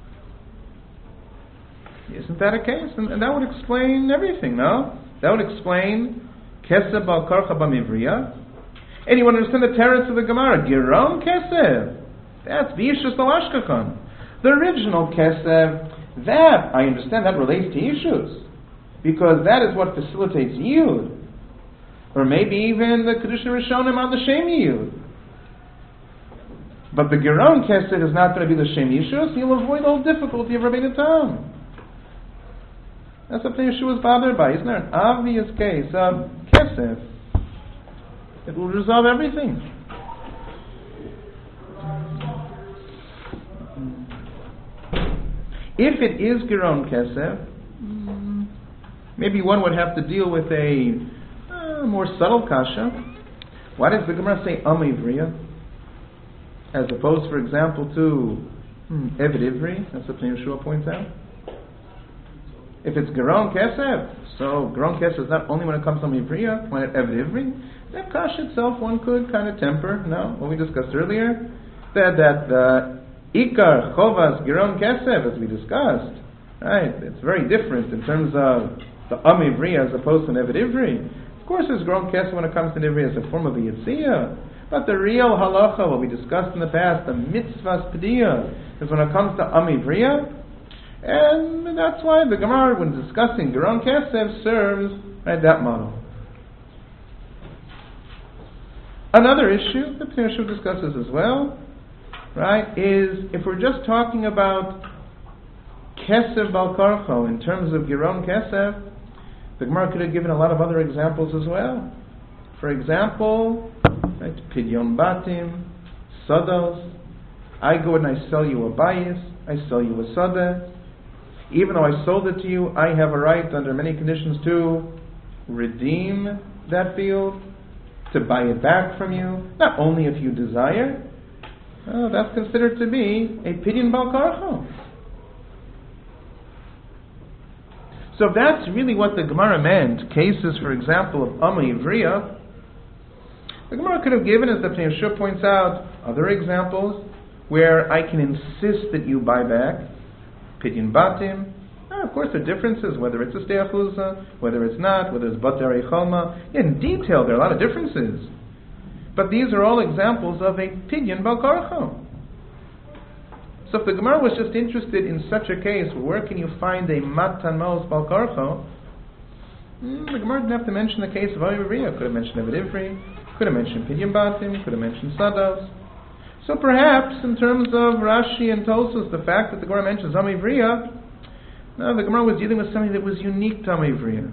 Isn't that a case? And, and that would explain everything, no? That would explain Kesev Bal Karcha B'Amivriya. And you want to understand the teretz of the Gemara. Giron Kesev. That's B'Ishus Lo Ashkechan. The original Kesev, that, I understand, that relates to Ishus. Because that is what facilitates Yud. Or maybe even the Kedushin Rishonim on the Shem Yud. But the Giron Kesev is not going to be the Shem Yishus. You'll avoid the whole difficulty of Rabbeinu Tam. That's what Pnei Yeshua is bothered by. Isn't there an obvious case of Kesev? It will resolve everything. If it is Giron Kesev, maybe one would have to deal with a uh, more subtle kasha. Why does the Gemara say Amivriya? As opposed, for example, to hmm, Eved Ivri? That's what Pnei Yeshua points out. If it's Giron Kesev, so Giron Kesev is not only when it comes to Amivriya, when it's Eved Ivri, that kasha itself one could kind of temper. No, what we discussed earlier, that that the Ikar Chovas Giron Kesev, as we discussed, right? It's very different in terms of the Amivri as opposed to an Eved Ivri. Of course, there's Giron Kesev when it comes to an Ivri as a form of a Yitziyah, but the real halacha, what we discussed in the past, the Mitzvahs P'diyah, is when it comes to Amivriya, and that's why the Gemara, when discussing Giron Kesev, serves right, that model. Another issue that Pnei Yeshua discusses as well, right, is if we're just talking about Kesev Bal Karcha in terms of Giron Kesev, the Gemara could have given a lot of other examples as well. For example, right, Pidyon Batim, Sados. I go and I sell you a bayis, I sell you a sadeh. Even though I sold it to you, I have a right under many conditions to redeem that field, to buy it back from you, not only if you desire. Uh, that's considered to be a Pidyon Bal Karcha. So if that's really what the Gemara meant, cases, for example, of Amivriya, the Gemara could have given, as the Pnei Yeshua points out, other examples where I can insist that you buy back Pidyon Batim. Uh, of course, there are differences, whether it's a Steachuza, whether it's not, whether it's Batarei Chalma. In detail, there are a lot of differences. But these are all examples of a Pidyon Bal Karcha. So if the Gemara was just interested in such a case, where can you find a Matan Mos Bal Karcha? Mm, the Gemara didn't have to mention the case of Avivriya. Could have mentioned Eved Ivri, could have mentioned Pidyon Batim, could have mentioned Sados. So perhaps, in terms of Rashi and Tosfos, the fact that the Gemara mentions Avivriya, no, the Gemara was dealing with something that was unique to Avivriya.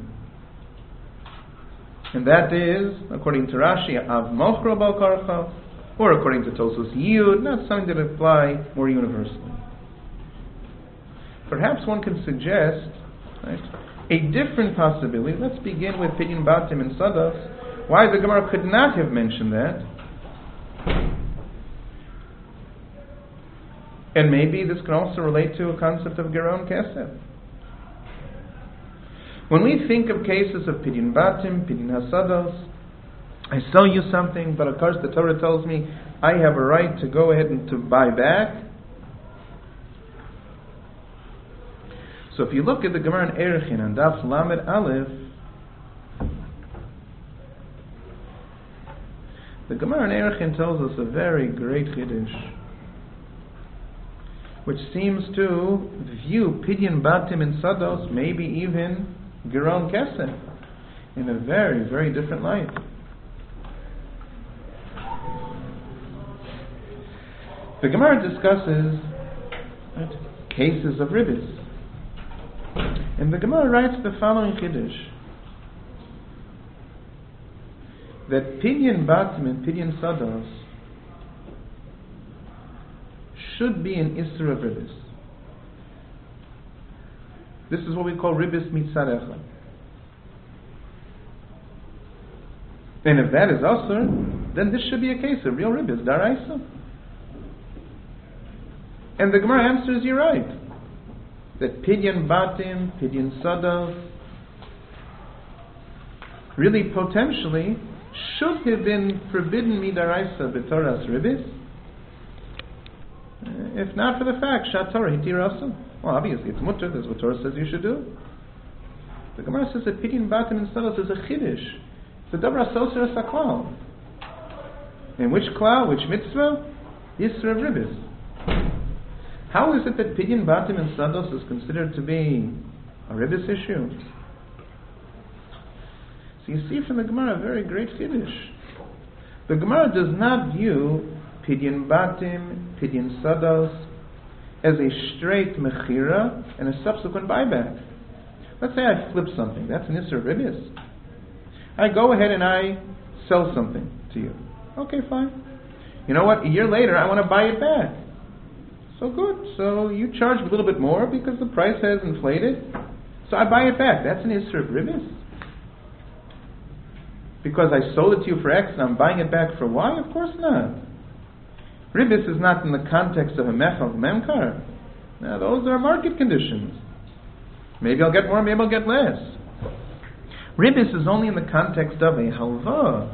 And that is, according to Rashi, Av Mochro Bal Karcha, or according to Tosfos, Yud, not something that would apply more universally. Perhaps one can suggest, right, a different possibility. Let's begin with Pidyon Batim and Sados. Why the Gemara could not have mentioned that. And maybe this can also relate to a concept of Geron Kesef. When we think of cases of Pidyon Batim, Pidyon Hasados, I sell you something, but of course the Torah tells me I have a right to go ahead and to buy back. So if you look at the Gemara in Erechin and Daf Lamed Aleph, the Gemara in Erechin tells us a very great Chiddush, which seems to view Pidyon Batim and Sados, maybe even Geron Kesef, in a very, very different light. The Gemara discusses right, cases of ribbis. And the Gemara writes the following Chiddush, that Pidyon Batim and Pidyon Sados should be an Isser of ribbis. This is what we call ribbis mitzarecha. And if that is Asur, then this should be a case of real ribbis, Daraisa. And the Gemara answers, you're right. That Pidyon Batim, Pidyon Sados, really potentially should have been forbidden midaraisa b'toras ribbis, if not for the fact Shatorah hitir asur. Well, obviously it's mutter. That's what Torah says you should do. The Gemara says that Pidyon Batim and Sados is a chiddush. It's a davar asosir saklal. In which klal, which mitzvah? Yisra of ribbis. How is it that Pidyon Batim and Sados is considered to be a ribbis issue? So you see from the Gemara a very great chiddush. The Gemara does not view Pidyon Batim, Pidyon Sados as a straight mechira and a subsequent buyback. Let's say I flip something. That's an Isser ribbis. I go ahead and I sell something to you. Okay, fine. You know what? A year later, I want to buy it back. So good. So you charge a little bit more because the price has inflated. So I buy it back. That's an Isser ribbis. Because I sold it to you for X and I'm buying it back for Y? Of course not. Ribbis is not in the context of a mechal memkar. Now those are market conditions. Maybe I'll get more, maybe I'll get less. Ribbis is only in the context of a halva.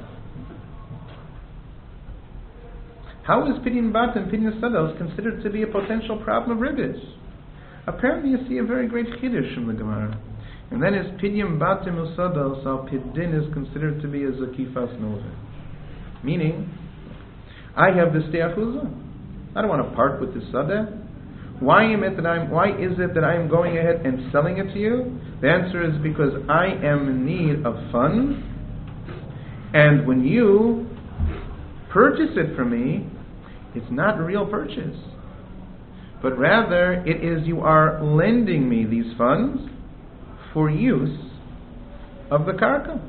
How is Pidyon Batim and Pidyon Sados considered to be a potential problem of ribbis? Apparently you see a very great chiddush from the Gemara. And that is Pidyon Batim Usados al Pidin is considered to be a Zakifas Nova. Meaning, I have this Te'achuzah. I don't want to part with this Sadeh. Why am it that I'm why is it that I am going ahead and selling it to you? The answer is because I am in need of funds, and when you purchase it from me, it's not a real purchase. But rather it is you are lending me these funds for use of the karka.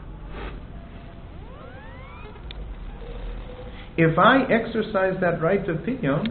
If I exercise that right of pidyon,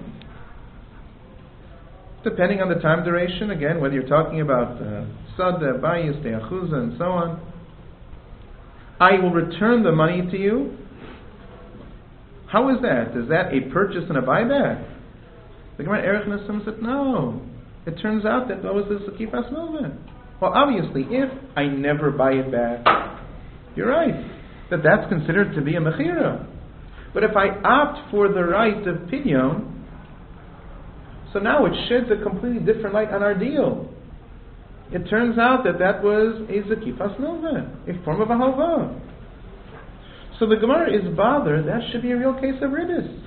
depending on the time duration, again, whether you're talking about sadeh, bayis, te'achuzah, and so on, I will return the money to you. How is that? Is that a purchase and a buyback? The Gemara Erechim assumes that no. It turns out that that was the Zakifas Nova. Well, obviously, if I never buy it back, you're right, that that's considered to be a mechira. But if I opt for the right of pidyon, so now it sheds a completely different light on our deal. It turns out that that was a zakifas nova, a form of a halva. So the Gemara is bothered, that should be a real case of ribbis.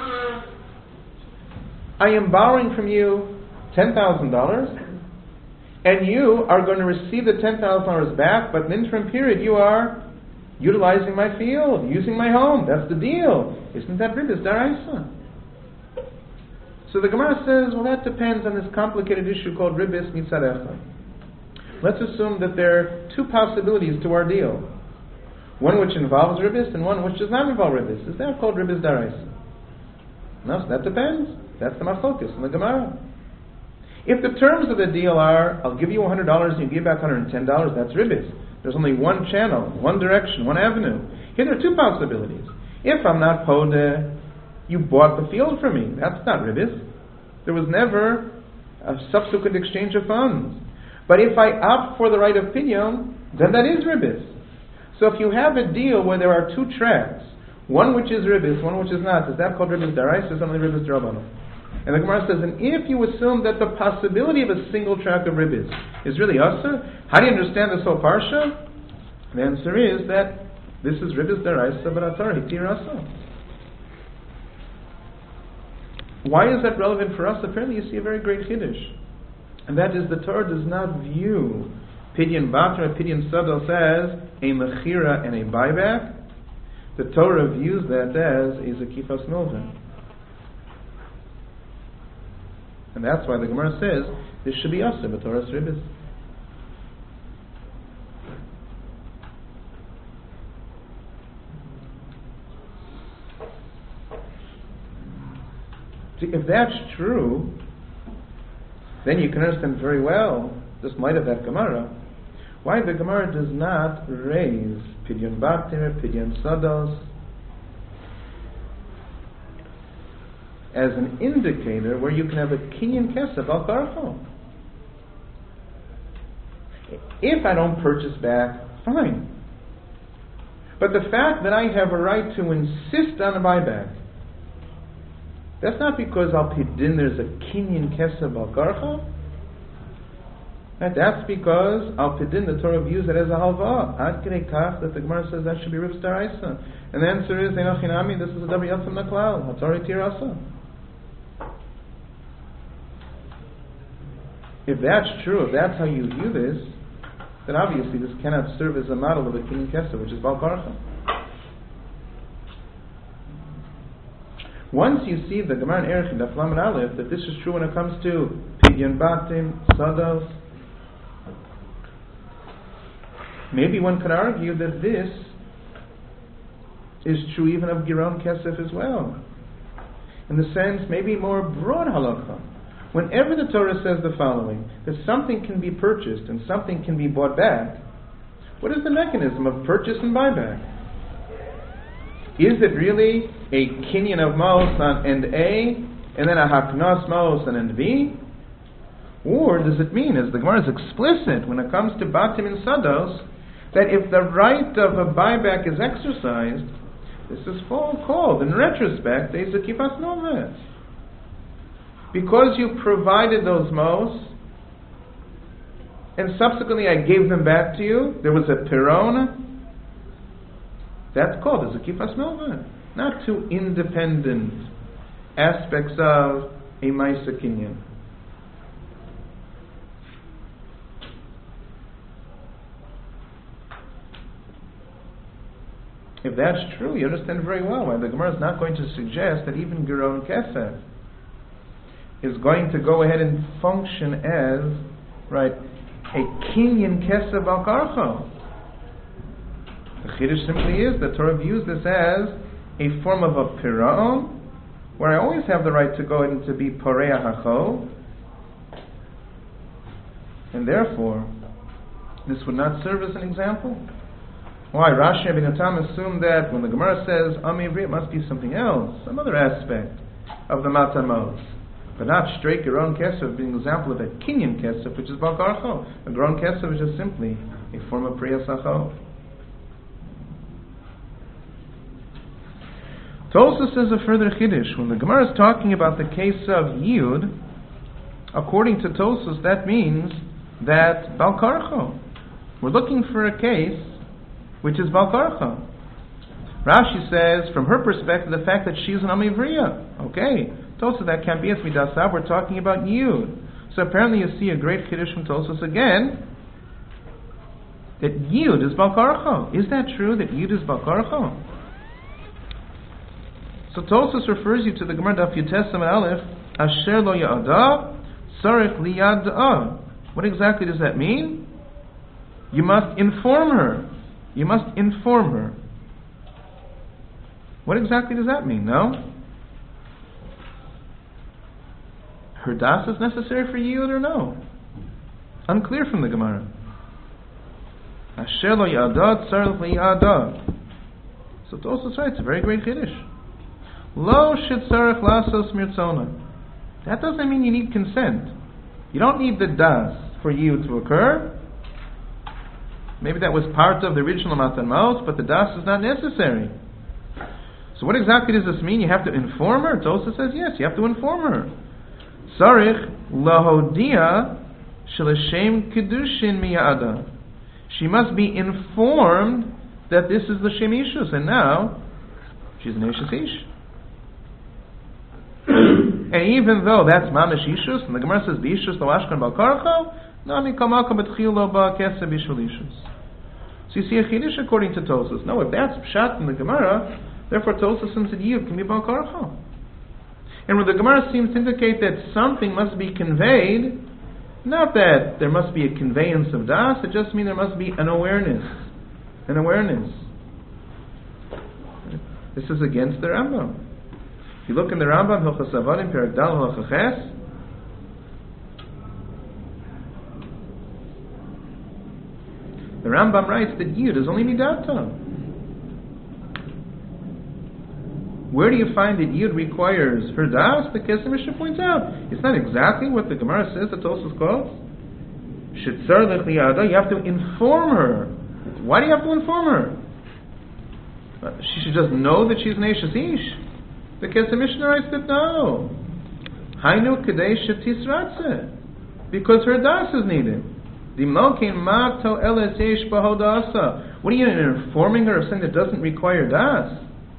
I am borrowing from you ten thousand dollars, and you are going to receive the ten thousand dollars back, but in the interim period you are utilizing my field, using my home. That's the deal. Isn't that ribbis daraisa? So the Gemara says, well, that depends on this complicated issue called ribbis mitzarecha. Let's assume that there are two possibilities to our deal. One which involves ribbis and one which does not involve ribbis. Is that called ribbis daraisa? No, so that depends. That's the machlokus in the Gemara. If the terms of the deal are, I'll give you one hundred dollars and you give back one hundred ten dollars, that's ribbis. There's only one channel, one direction, one avenue. Here there are two possibilities. If I'm not podeh, you bought the field from me. That's not ribbis. There was never a subsequent exchange of funds. But if I opt for the right of pidyon, then that is ribbis. So if you have a deal where there are two tracks, one which is ribbis, one which is not, is that called ribbis daraisa? Is only ribbis d'Rabbanan? And the Gemara says, and if you assume that the possibility of a single track of ribbis is really asa, how do you understand this whole parsha? The answer is that this is ribbis daraisa, but atar hitir asa. Why is that relevant for us? Apparently you see a very great chiddush. And that is, the Torah does not view pidyon batra, pidyon sadal as a mechira and a buyback. The Torah views that as a zakifas milvah. And that's why the Gemara says this should be asa b'Torah's ribbis. If that's true, then you can understand very well, just in light of that Gemara, why the Gemara does not raise pidyon batir, pidyon sados as an indicator where you can have a kinyan kesef al karcho. If I don't purchase back, fine. But the fact that I have a right to insist on a buyback, that's not because al pidin there's a kinyan kesef al karcho. That's because al pidin the Torah views it as a halva. Ad kidei kach that the Gemara says that should be ribbis daraisa. And the answer is enochinami. This is a davar yatzam naklal hatori tirasa. If that's true, if that's how you view this, then obviously this cannot serve as a model of a kinyan kesef, which is bal karcha. Once you see the Gemara in Erech and Daf Lamed Aleph that this is true when it comes to pidyon batim, sados, maybe one could argue that this is true even of giron kesef as well. In the sense, maybe more broad halakha. Whenever the Torah says the following, that something can be purchased and something can be bought back, what is the mechanism of purchase and buyback? Is it really a kinyan of maos on end A, and then a haknas maos on end B? Or does it mean, as the Gemara is explicit when it comes to batim and sados, that if the right of a buyback is exercised, this is called, in retrospect, a zakifas noves. Because you provided those maos, and subsequently I gave them back to you, there was a piron, that's called a zakifas noves. Not two independent aspects of a ma'isa kinyan. If that's true, you understand very well why the Gemara is not going to suggest that even giron kesef is going to go ahead and function as, right, a kinyan kesef al karcho. The chiddush simply is that Torah views this as a form of a piraon, where I always have the right to go ahead and to be poreah hachol, and therefore this would not serve as an example. Why? Rashi and Ibn Atam assume that when the Gemara says Ami Ivri, it must be something else, some other aspect of the matamos, but not straight Geron Kesef being an example of a Kinyan Kesef, which is Bal Karcho. A Geron Kesef is just simply a form of Priya Sachol. Tosfos says a further chiddush. When the Gemara is talking about the case of Yud, according to Tosfos, that means that Bal Karcho. We're looking for a case which is Bal Karcha. Rashi says, from her perspective, the fact that she's an Amivriya. Okay. Tosfos, that can't be as Midasav. We're talking about Yud. So apparently you see a great Kiddush from Tosfos again, that Yud is Bal Karcho. Is that true, that Yud is Bal Karcho? So Tosfos refers you to the Gemara Daf Yutes Amud Aleph, Asher lo ya'ada, sarich liyad'a. What exactly does that mean? You must inform her. You must inform her. What exactly does that mean? No? Her das is necessary for Yud or no? Unclear from the Gemara. Asher lo ya'ada, sarich liyad'a. So Tosfos writes, it's a very great Kiddush. Lo shit sarich lasos mirtzona. That doesn't mean you need consent. You don't need the das for you to occur. Maybe that was part of the original Matan Maot, but the das is not necessary. So what exactly does this mean? You have to inform her? Tosfos says yes, you have to inform her. Sarich lahodia sh'lashem kedushin miyada. She must be informed that this is the Shem Ishus, and now she's an Eishes Ish. And even though that's mamish ishus, and the Gemara says b'ishus lo ashkan bal karcho, nami kamalka betchil lo ba keseh b'ishul ishus. So you see a chiddush according to Tosfos. No, if that's pshat in the Gemara, therefore Tosfos says that Yud can be bal karcho. And when the Gemara seems to indicate that something must be conveyed, not that there must be a conveyance of das, it just means there must be an awareness, an awareness. This is against the Rambam. If you look in the Rambam, Hilchos Avadim, Perek Dal, Halacha Ches, the Rambam writes that Yud is only Midata. Where do you find that Yud requires her das? The Kesef Mishnah points out, it's not exactly what the Gemara says that Tosfos calls. Shetzar lech liyada, you have to inform her. Why do you have to inform her? She should just know that she's an Eishes Ish. The Kesef Mishnah writes that no. Hainu kedei shetisratze. Because her das is needed. Dimokin mato eles yesh bahodasa. What are you informing her of something that doesn't require das?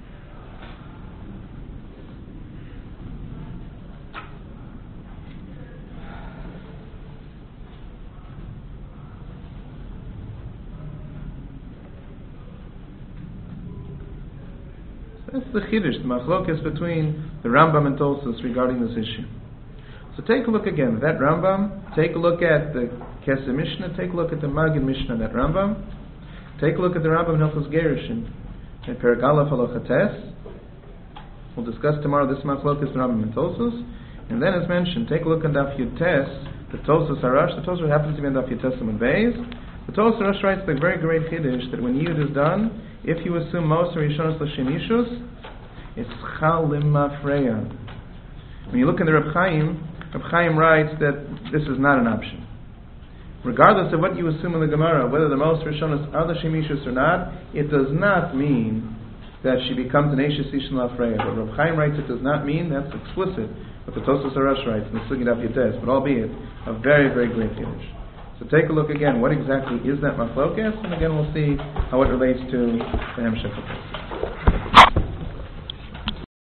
That's the chiddush, the machlokes between the Rambam and Tosfos regarding this issue. So take a look again at that Rambam, take a look at the Kesef Mishnah, take a look at the Magid Mishnah, that Rambam, take a look at the Rambam in Hilchos Gerushin, and Perek Aleph Halacha Tes. We'll discuss tomorrow this machlokes, the Rambam and Tosfos, and then as mentioned, take a look at Daf Yud Tes, the Tosfos Harash, the Tosfos happens to be in Daf Yud Tes and Beis. The Tosfos Harash writes the very great chiddush that when Yud is done, if you assume Moser Yishonos L'Shem Ishus, it's Chal Limafreya. When you look in the Reb Chaim, Reb Chaim writes that this is not an option. Regardless of what you assume in the Gemara, whether the Moser Yishonos are L'Shem Ishus or not, it does not mean that she becomes an Eishes Ish L'Afreya. But Reb Chaim writes it does not mean, that's explicit, what the Tosfos Harash writes in the Sugya Daf Yud Tes, but albeit a very, very great chiddush. So take a look again, what exactly is that machlokes, and again we'll see how it relates to the Hemshech.